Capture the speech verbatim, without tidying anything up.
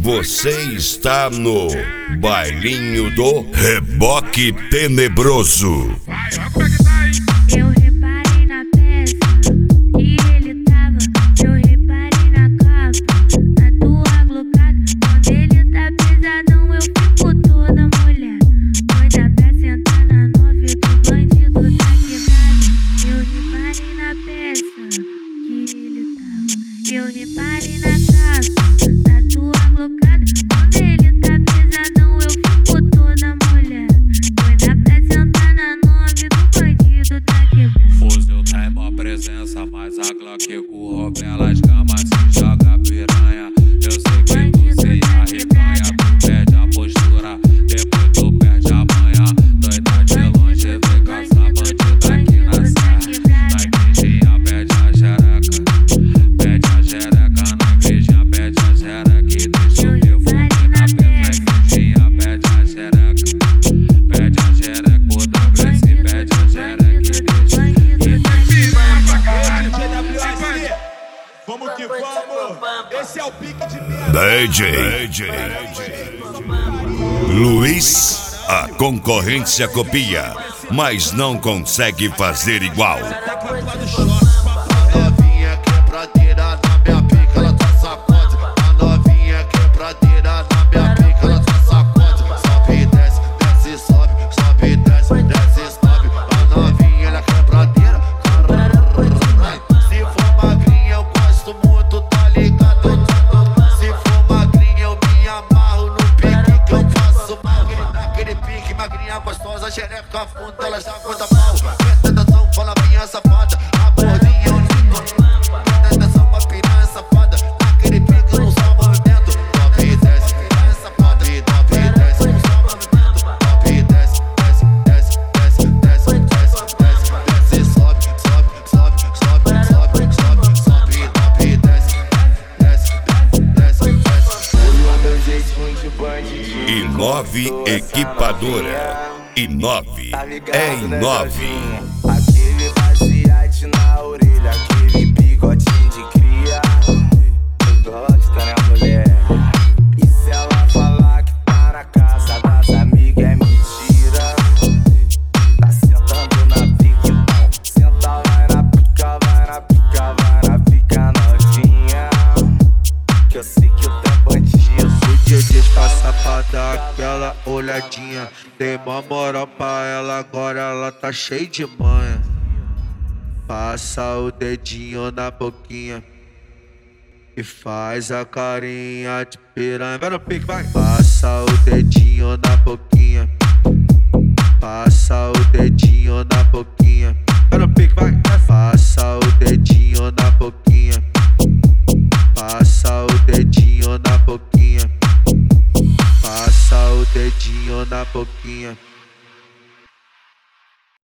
Você está no Bailinho do Reboque Tenebroso. Eu reparei na peça que ele tava. Eu reparei na capa, na tua glocada. Quando ele tá pesadão, eu fico toda mulher. Doida pra sentar na nove do bandido tá quebrado. Eu reparei na peça que ele tava. Eu reparei na capa, na tua glocada. Quando ele tá pesadão, eu fico toda mulher. Doida pra sentar na nove do bandido tá quebrado. Fuzil tá em mó presença, mas a Glock com o Rob ela escama, se joga piranha. Eu sei que tu se arreganha, tu perde a postura, depois tu perde a manha. Doida de longe, vem caçar bandido aqui na serra. Na igrejinha pede a xereca, pede a xereca. Na igrejinha pede a xereca e deixa o perfume na peça. Na igrejinha pede a xereca, pede a xereca. O W S pede a xereca e deixa. Vamos que vamos, esse é o pique de merda. D J, D J Luiz, a concorrência copia, mas não consegue fazer igual. Novinha quebradeira na minha pica, ela tá sacode. A novinha quebradeira na minha pica, ela tá sacode. Sobe e desce, desce e sobe, sobe e desce, desce e sobe. A novinha ela é quebradeira. Se for magrinha eu gosto muito, tá ligado? Se for magrinha eu me amarro no pique que eu faço mal. Naquele pique, magrinha gostosa, xereca funda, ela já conta mal. Presta atenção, fala minha safada, a gordinha eu ligo. Presta atenção, uma piranha safada, naquele pique no só movimento. Top e desce, piranha safada, e top e desce, no só movimento. Top e desce, desce, desce, desce, desce, desce, desce, desce, sobe, sobe, sobe, sobe, sobe, sobe, sobe, e top e desce, desce, desce, desce. Olha o meu jeitinho de bandidinho. Inove Equipadora. Inove é Inove. Aquele baseate na orelha, aquele bigodinho de cria. Gosta, né, mulher? E se ela falar que tá na casa das amigas é mentira? Tá sentando na pica, então senta, vai na pica, vai na pica, vai na pica novinha. Que eu sei que tu é bandido. Podia disfarçar pra dar aquela olhadinha. Dei mó moral pra ela, agora ela tá cheia de manha. Passa o dedinho na boquinha e faz a carinha de piranha. Vai no pique, vai! Passa o dedinho na boquinha, passa o dedinho na boquinha. Vai no pique, vai! Passa o dedinho na boquinha, passa o dedinho na boquinha, passa o dedinho na boquinha.